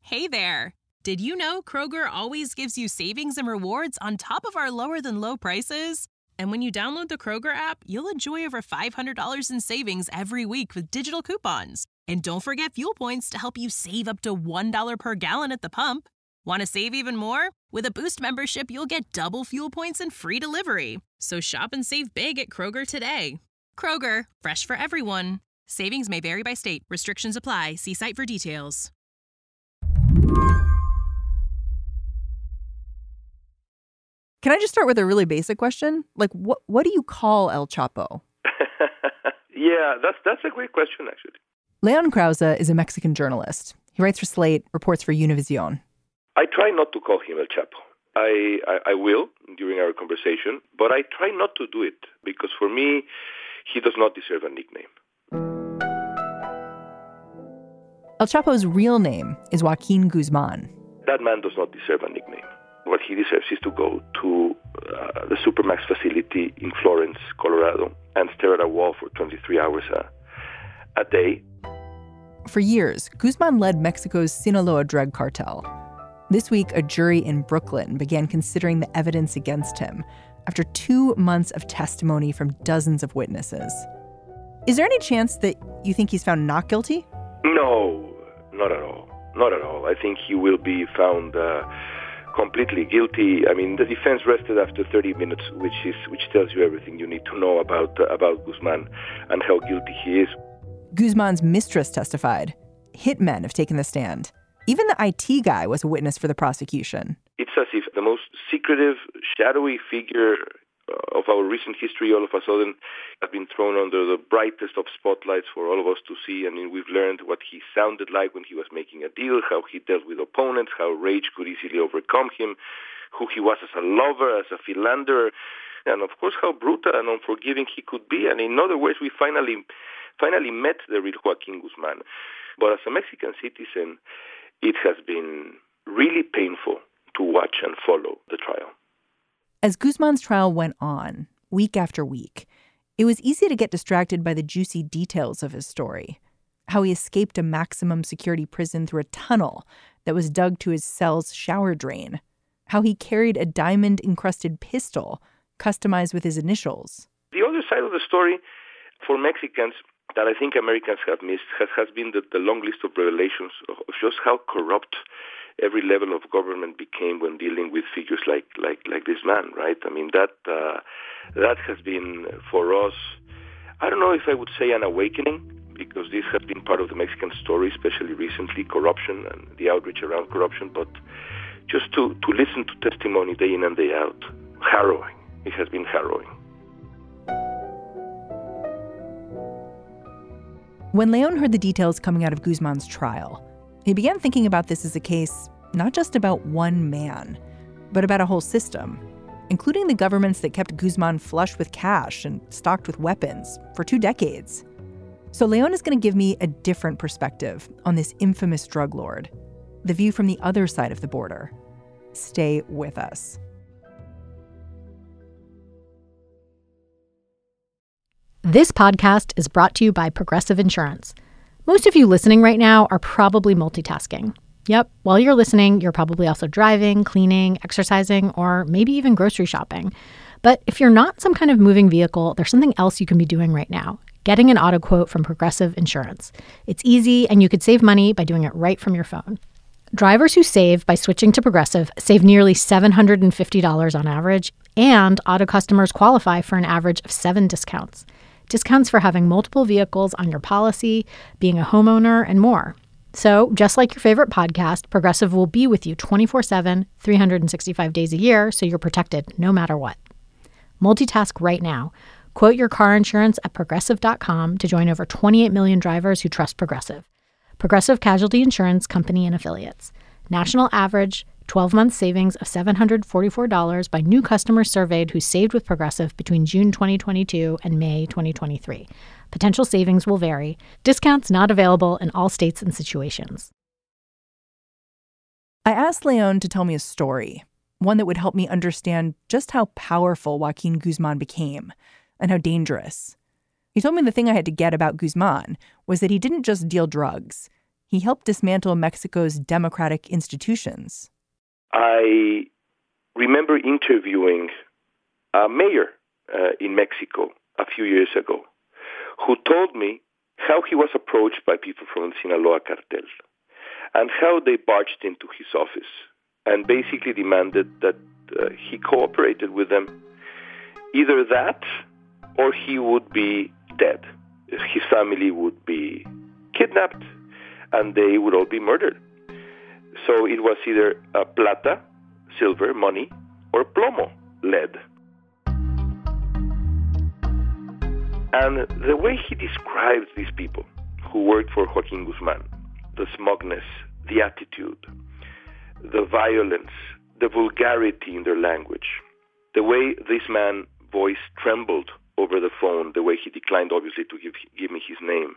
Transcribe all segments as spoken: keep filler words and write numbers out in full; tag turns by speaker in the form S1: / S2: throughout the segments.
S1: Hey there! Did you know Kroger always gives you savings and rewards on top of our lower-than-low prices? And when you download the Kroger app, you'll enjoy over five hundred dollars in savings every week with digital coupons. And don't forget fuel points to help you save up to one dollar per gallon at the pump. Want to save even more? With a Boost membership, you'll get double fuel points and free delivery. So shop and save big at Kroger today. Kroger, fresh for everyone. Savings may vary by state. Restrictions apply. See site for details.
S2: Can I just start with a really basic question? Like, what what do you call El Chapo?
S3: yeah, that's that's a great question, actually.
S2: Leon Krause is a Mexican journalist. He writes for Slate, reports for Univision.
S3: I try not to call him El Chapo. I, I, I will during our conversation, but I try not to do it because for me, he does not deserve a nickname.
S2: El Chapo's real name is Joaquin Guzman.
S3: That man does not deserve a nickname. What he deserves is to go to uh, the Supermax facility in Florence, Colorado, and stare at a wall for twenty-three hours a, a day.
S2: For years, Guzman led Mexico's Sinaloa drug cartel. This week, a jury in Brooklyn began considering the evidence against him after two months of testimony from dozens of witnesses. Is there any chance that you think he's found not guilty?
S3: No, not at all. Not at all. I think he will be found uh, completely guilty. I mean, the defense rested after thirty minutes, which is which tells you everything you need to know about uh, about Guzman and how guilty he is.
S2: Guzman's mistress testified. Hitmen have taken the stand. Even the I T guy was a witness for the prosecution.
S3: It's as if the most secretive, shadowy figure of our recent history all of a sudden has been thrown under the brightest of spotlights for all of us to see. I mean, we've learned what he sounded like when he was making a deal, how he dealt with opponents, how rage could easily overcome him, who he was as a lover, as a philanderer, and of course how brutal and unforgiving he could be. And in other words, we finally finally met the real Joaquin Guzman. But as a Mexican citizen, it has been really painful to watch and follow the trial.
S2: As Guzman's trial went on, week after week, it was easy to get distracted by the juicy details of his story. How he escaped a maximum security prison through a tunnel that was dug to his cell's shower drain. How he carried a diamond-encrusted pistol customized with his initials.
S3: The other side of the story for Mexicans that I think Americans have missed has, has been the, the long list of revelations of, of just how corrupt every level of government became when dealing with figures like like like this man, right? I mean, that uh, that has been for us, I don't know if I would say an awakening, because this has been part of the Mexican story, especially recently, corruption and the outreach around corruption, but just to, to listen to testimony day in and day out, harrowing. It has been harrowing.
S2: When Leon heard the details coming out of Guzman's trial, he began thinking about this as a case not just about one man, but about a whole system, including the governments that kept Guzman flush with cash and stocked with weapons for two decades. So Leon is going to give me a different perspective on this infamous drug lord, the view from the other side of the border. Stay with us.
S4: This podcast is brought to you by Progressive Insurance. Most of you listening right now are probably multitasking. Yep, while you're listening, you're probably also driving, cleaning, exercising, or maybe even grocery shopping. But if you're not some kind of moving vehicle, there's something else you can be doing right now. Getting an auto quote from Progressive Insurance. It's easy, and you could save money by doing it right from your phone. Drivers who save by switching to Progressive save nearly seven hundred fifty dollars on average, and auto customers qualify for an average of seven discounts. Discounts for having multiple vehicles on your policy, being a homeowner, and more. So, just like your favorite podcast, Progressive will be with you twenty-four seven, three hundred sixty-five days a year, so you're protected no matter what. Multitask right now. Quote your car insurance at Progressive dot com to join over twenty-eight million drivers who trust Progressive. Progressive Casualty Insurance Company and Affiliates. National average twelve-month savings of seven hundred forty-four dollars by new customers surveyed who saved with Progressive between June twenty twenty-two and May twenty twenty-three. Potential savings will vary. Discounts not available in all states and situations.
S2: I asked Leon to tell me a story, one that would help me understand just how powerful Joaquin Guzman became and how dangerous. He told me the thing I had to get about Guzman was that he didn't just deal drugs. He He helped dismantle Mexico's democratic institutions.
S3: I remember interviewing a mayor uh, in Mexico a few years ago who told me how he was approached by people from the Sinaloa cartel and how they barged into his office and basically demanded that uh, he cooperated with them. Either that or he would be dead. His family would be kidnapped and they would all be murdered. So it was either uh, plata, silver, money, or plomo, lead. And the way he describes these people who worked for Joaquin Guzman, the smugness, the attitude, the violence, the vulgarity in their language, the way this man's voice trembled over the phone, the way he declined, obviously, to give, give me his name,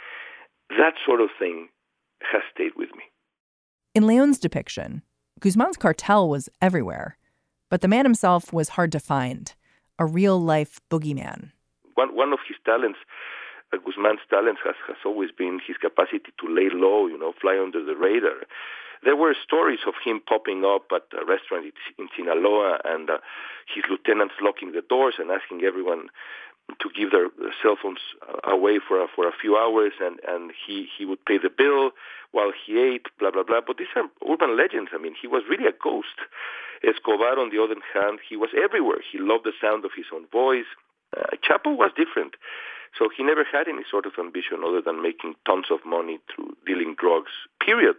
S3: that sort of thing has stayed with me.
S2: In León's depiction, Guzman's cartel was everywhere, but the man himself was hard to find, a real-life boogeyman.
S3: One, one of his talents, uh, Guzman's talents, has, has always been his capacity to lay low, you know, fly under the radar. There were stories of him popping up at a restaurant in Sinaloa and uh, his lieutenants locking the doors and asking everyone to give their, their cell phones away for a, for a few hours, and, and he, he would pay the bill while he ate, blah, blah, blah. But these are urban legends. I mean, he was really a ghost. Escobar, on the other hand, he was everywhere. He loved the sound of his own voice. Uh, Chapo was different. So he never had any sort of ambition other than making tons of money through dealing drugs, period.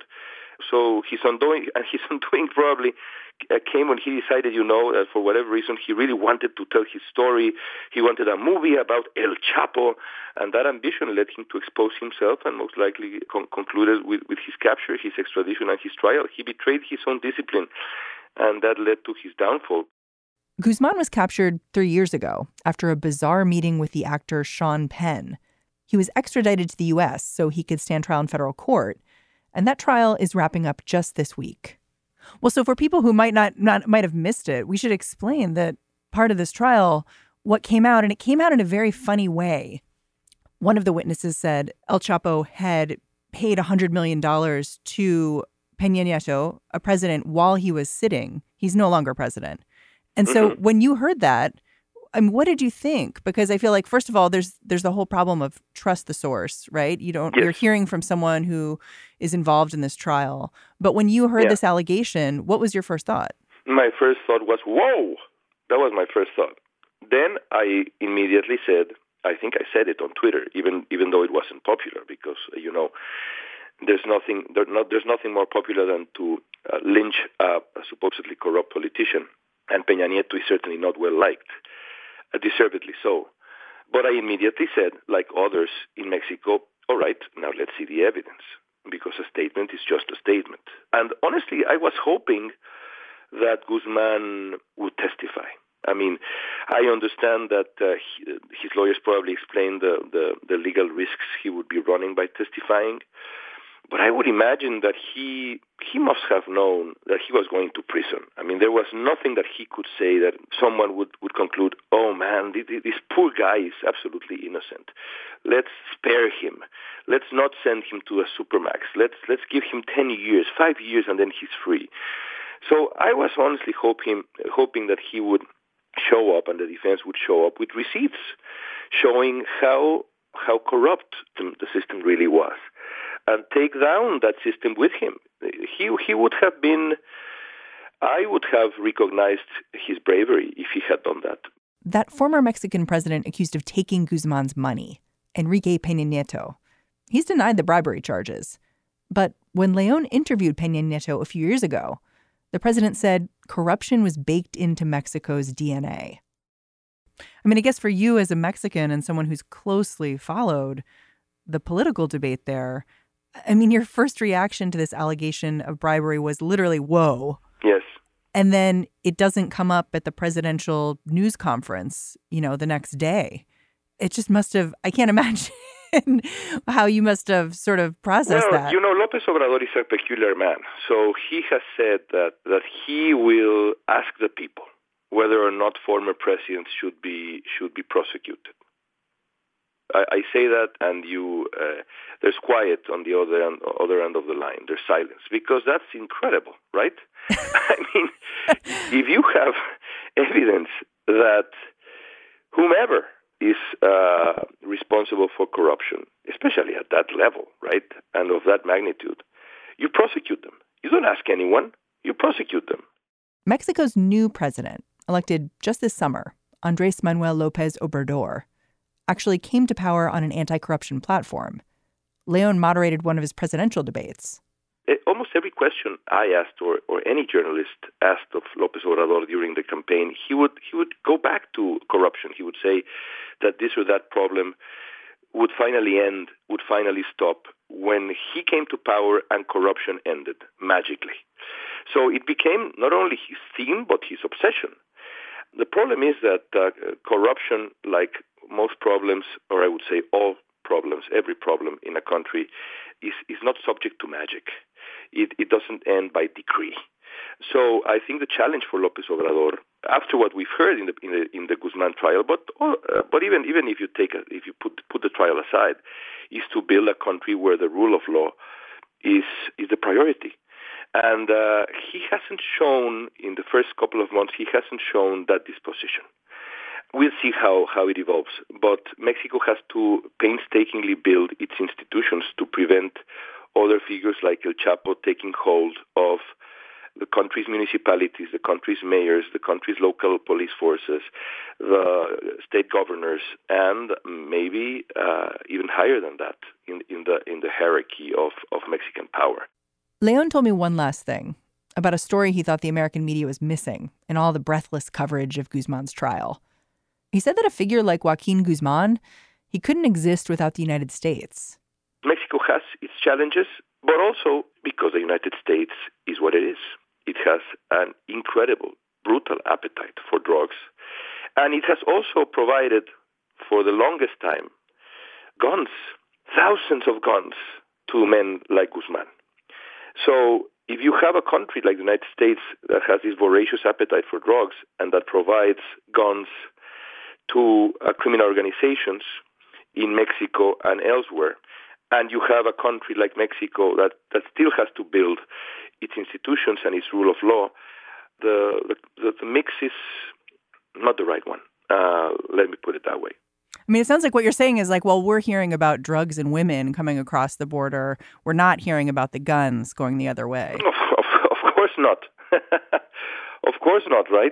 S3: So his undoing, and his undoing probably uh, came when he decided, you know, that for whatever reason, he really wanted to tell his story. He wanted a movie about El Chapo, and that ambition led him to expose himself and most likely con- concluded with, with his capture, his extradition, and his trial. He betrayed his own discipline, and that led to his downfall.
S2: Guzman was captured three years ago after a bizarre meeting with the actor Sean Penn. He was extradited to the U S so he could stand trial in federal court. And that trial is wrapping up just this week. Well, so for people who might not, not might have missed it, we should explain that part of this trial, what came out, and it came out in a very funny way. One of the witnesses said El Chapo had paid one hundred million dollars to Peña Nieto, a president, while he was sitting. He's no longer president. And so mm-hmm. when you heard that, I mean, what did you think? Because I feel like, first of all, there's there's the whole problem of trust the source, right? You don't, yes. You're hearing from someone who is involved in this trial. But when you heard yeah. this allegation, what was your first thought?
S3: My first thought was, whoa, that was my first thought. Then I immediately said, I think I said it on Twitter, even even though it wasn't popular, because, you know, there's nothing there not, there's nothing more popular than to uh, lynch a, a supposedly corrupt politician. And Peña Nieto is certainly not well liked. Uh, deservedly so. But I immediately said, like others in Mexico, all right, now let's see the evidence, because a statement is just a statement. And honestly, I was hoping that Guzman would testify. I mean, I understand that uh, he, his lawyers probably explained the, the, the legal risks he would be running by testifying. But I would imagine that he he must have known that he was going to prison. I mean, there was nothing that he could say that someone would, would conclude, oh, man, this poor guy is absolutely innocent. Let's spare him. Let's not send him to a supermax. Let's let's give him ten years, five years, and then he's free. So I was honestly hoping, hoping that he would show up and the defense would show up with receipts showing how how corrupt the, the system really was, and take down that system with him. He he would have been, I would have recognized his bravery if he had done that.
S2: That former Mexican president accused of taking Guzman's money, Enrique Peña Nieto, he's denied the bribery charges. But when León interviewed Peña Nieto a few years ago, the president said corruption was baked into Mexico's D N A. I mean, I guess for you as a Mexican and someone who's closely followed the political debate there, I mean, your first reaction to this allegation of bribery was literally, whoa.
S3: Yes.
S2: And then it doesn't come up at the presidential news conference, you know, the next day. It just must have, I can't imagine how you must have sort of processed
S3: well,
S2: that.
S3: You know, López Obrador is a peculiar man. So he has said that, that he will ask the people whether or not former presidents should be should be prosecuted. I, I say that, and you uh, there's quiet on the other end, other end of the line. There's silence, because that's incredible, right? I mean, if you have evidence that whomever is uh, responsible for corruption, especially at that level, right, and of that magnitude, you prosecute them. You don't ask anyone. You prosecute them.
S2: Mexico's new president, elected just this summer, Andrés Manuel López Obrador, actually came to power on an anti-corruption platform. Leon moderated one of his presidential debates.
S3: Almost every question I asked, or, or any journalist asked of López Obrador during the campaign, he would he would go back to corruption. He would say that this or that problem would finally end, would finally stop when he came to power and corruption ended magically. So it became not only his theme, but his obsession. The problem is that uh, corruption, like most problems, or I would say all problems, every problem in a country, is, is not subject to magic. It, it doesn't end by decree. So I think the challenge for López Obrador, after what we've heard in the in the, in the Guzman trial, but uh, but even even if you take a, if you put put the trial aside, is to build a country where the rule of law is is the priority. And uh, he hasn't shown, in the first couple of months, he hasn't shown that disposition. We'll see how, how it evolves. But Mexico has to painstakingly build its institutions to prevent other figures like El Chapo taking hold of the country's municipalities, the country's mayors, the country's local police forces, the state governors, and maybe uh, even higher than that in, in the in the hierarchy of, of Mexican power.
S2: Leon told me one last thing about a story he thought the American media was missing in all the breathless coverage of Guzman's trial. He said that a figure like Joaquin Guzman, he couldn't exist without the United States.
S3: Mexico has its challenges, but also because the United States is what it is. It has an incredible, brutal appetite for drugs. And it has also provided, for the longest time, guns, thousands of guns to men like Guzman. So if you have a country like the United States that has this voracious appetite for drugs and that provides guns to uh, criminal organizations in Mexico and elsewhere, and you have a country like Mexico that, that still has to build its institutions and its rule of law, the the, the mix is not the right one. Uh, let me put it that way.
S2: I mean, it sounds like what you're saying is like, well, we're hearing about drugs and women coming across the border. We're not hearing about the guns going the other way.
S3: Of, of, of course not. Of course not, right?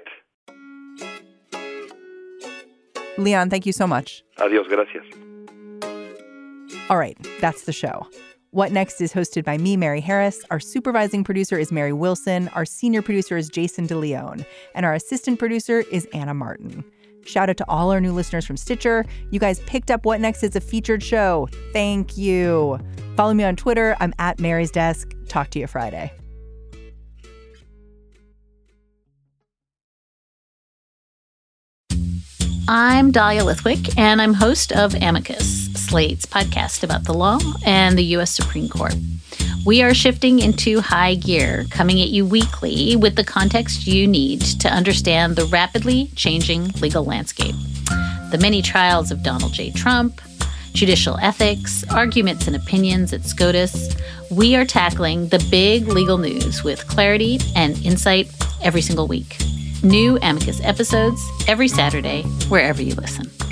S2: Leon, thank you so much.
S3: Adios, gracias.
S2: All right, that's the show. What Next is hosted by me, Mary Harris. Our supervising producer is Mary Wilson. Our senior producer is Jason DeLeon. And our assistant producer is Anna Martin. Shout out to all our new listeners from Stitcher. You guys picked up What Next is a featured show. Thank you. Follow me on Twitter. I'm at Mary's Desk. Talk to you Friday.
S5: I'm Dahlia Lithwick, and I'm host of Amicus, Slate's podcast about the law and the U S Supreme Court. We are shifting into high gear, coming at you weekly with the context you need to understand the rapidly changing legal landscape. The many trials of Donald J. Trump, judicial ethics, arguments and opinions at SCOTUS. We are tackling the big legal news with clarity and insight every single week. New Amicus episodes every Saturday, wherever you listen.